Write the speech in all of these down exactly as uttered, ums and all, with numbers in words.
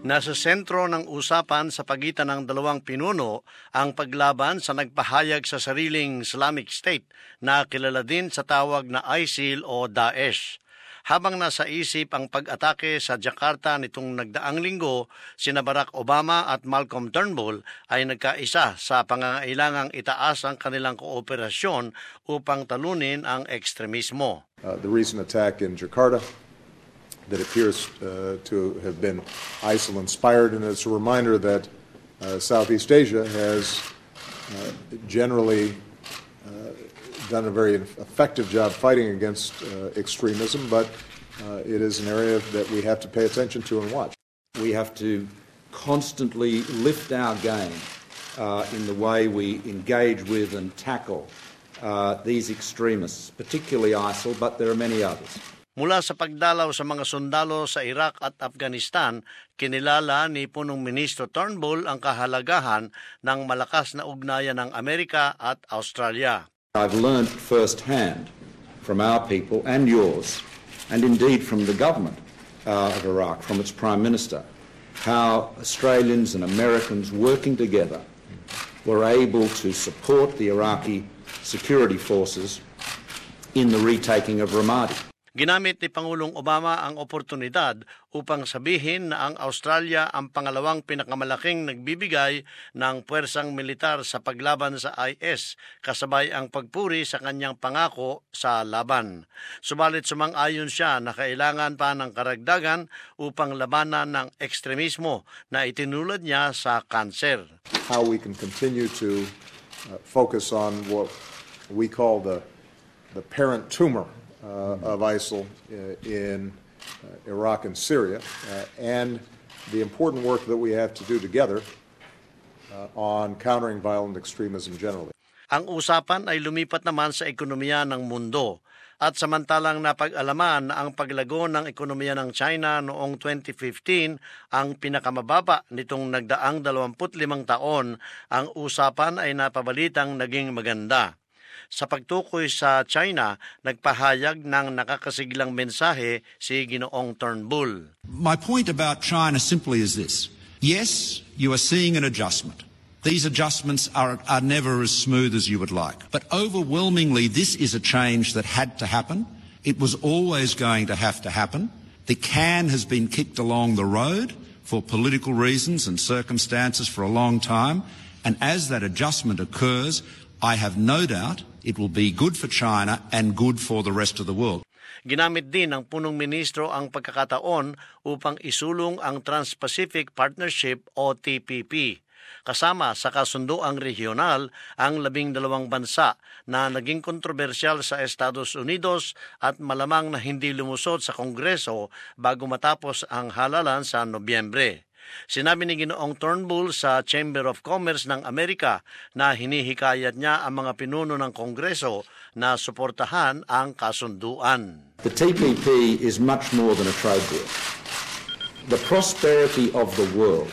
Nasa sentro ng usapan sa pagitan ng dalawang pinuno ang paglaban sa nagpahayag sa sariling Islamic State na kilala din sa tawag na I S I L o Daesh. Habang nasa isip ang pag-atake sa Jakarta nitong nagdaang linggo, sina Barack Obama at Malcolm Turnbull ay nagkaisa sa pangangailangang itaas ang kanilang kooperasyon upang talunin ang ekstremismo. Uh, the recent attack in Jakarta that appears uh, to have been I S I L-inspired, and it's a reminder that uh, Southeast Asia has uh, generally uh, done a very effective job fighting against uh, extremism, but uh, it is an area that we have to pay attention to and watch. We have to constantly lift our game uh, in the way we engage with and tackle uh, these extremists, particularly I S I L, but there are many others. Mula sa pagdalaw sa mga sundalo sa Iraq at Afghanistan, kinilala ni Punong Ministro Turnbull ang kahalagahan ng malakas na ugnayan ng Amerika at Australia. I've learned firsthand from our people and yours, and indeed from the government uh, of Iraq, from its Prime Minister, how Australians and Americans working together were able to support the Iraqi security forces in the retaking of Ramadi. Ginamit ni Pangulong Obama ang oportunidad upang sabihin na ang Australia ang pangalawang pinakamalaking nagbibigay ng puwersang militar sa paglaban sa I S, kasabay ang pagpuri sa kanyang pangako sa laban. Subalit sumang-ayon siya na kailangan pa ng karagdagan upang labanan ng ekstremismo na itinulad niya sa kanser. How we can continue to uh, focus on what we call the, the parent tumor Uh, of I S I L uh, in uh, Iraq and Syria, uh, and the important work that we have to do together uh, on countering violent extremism generally. Ang usapan ay lumipat naman sa ekonomiya ng mundo at samantalang napag-alaman na ang paglago ng ekonomiya ng China noong twenty fifteen ang pinakamababa nitong nagdaang dalawampu't limang taon, ang usapan ay napabalitang naging maganda. Sa pagtukoy sa China, nagpahayag ng nakakasiglang mensahe si Ginoong Turnbull. My point about China simply is this. Yes, you are seeing an adjustment. These adjustments are, are never as smooth as you would like. But overwhelmingly, this is a change that had to happen. It was always going to have to happen. The can has been kicked along the road for political reasons and circumstances for a long time. And as that adjustment occurs, I have no doubt it will be good for China and good for the rest of the world. Ginamit din ng punong ministro ang pagkakataon upang isulong ang Trans-Pacific Partnership o T P P. Kasama sa kasunduang regional ang labing dalawang bansa na naging kontrobersyal sa Estados Unidos at malamang na hindi lumusot sa Kongreso bago matapos ang halalan sa Nobyembre. Sinabi ni Ginoong Turnbull sa Chamber of Commerce ng Amerika na hinihikayat niya ang mga pinuno ng Kongreso na suportahan ang kasunduan. The T P P is much more than a trade deal. The prosperity of the world,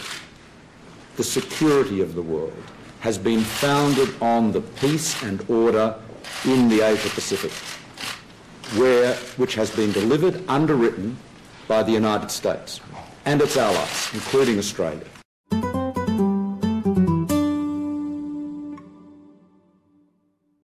the security of the world, has been founded on the peace and order in the Asia-Pacific, where, which has been delivered, underwritten by the United States and its allies, including Australia.